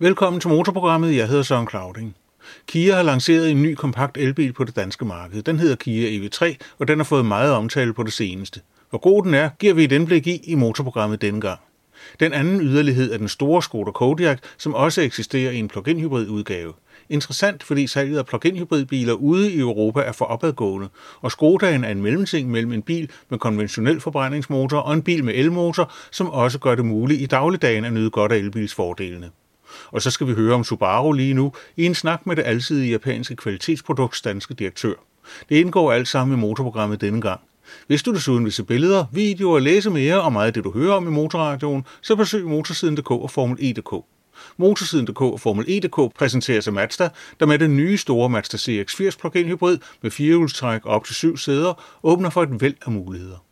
Velkommen til Motorprogrammet. Jeg hedder Søren Clauding. Kia har lanceret en ny kompakt elbil på det danske marked. Den hedder Kia EV3, og den har fået meget omtale på det seneste. Hvor god den er, giver vi et indblik i Motorprogrammet denne gang. Den anden yderlighed er den store Škoda Kodiaq, som også eksisterer i en plug-in hybrid udgave. Interessant, fordi salget af plug-in hybridbiler ude i Europa er for opadgående, og Škodaen er en mellemting mellem en bil med konventionel forbrændingsmotor og en bil med elmotor, som også gør det muligt i dagligdagen at nyde godt af elbilsfordelene. Og så skal vi høre om Subaru lige nu i en snak med det alsidige japanske kvalitetsprodukts danske direktør. Det indgår alt sammen i Motorprogrammet denne gang. Hvis du desuden vil se billeder, videoer og læse mere om meget af det, du hører om i Motorradioen, så besøg Motorsiden.dk og Formel E.dk. Motorsiden.dk og Formel E.dk præsenteres af Mazda, der med den nye store Mazda CX-80 plug-in hybrid med firehjulstræk op til 7 sæder åbner for et væld af muligheder.